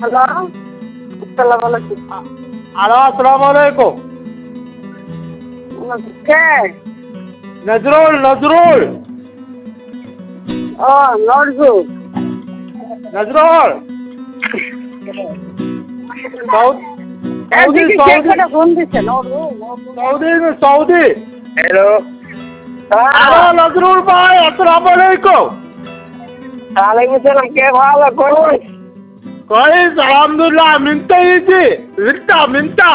Hello, আসসালামু আলাইকুম। Hello, আসসালামু আলাইকুম। কে? নজরুল, নজরুল, ও নজরুল। নজরুল। সৌদি, এদিকে কে সৌদি, করে ফোন দিচ্ছে? Nazrul, Nazrul. Saudi, Saudi. Hello, hello, Nazrul ভাই, আসসালামু আলাইকুম। ওয়ালাইকুম সালাম। কে ভালো করুন? কইস, আলহামদুলিল্লাহ, মিন্তা ইজি, মিন্তা, মিন্তা।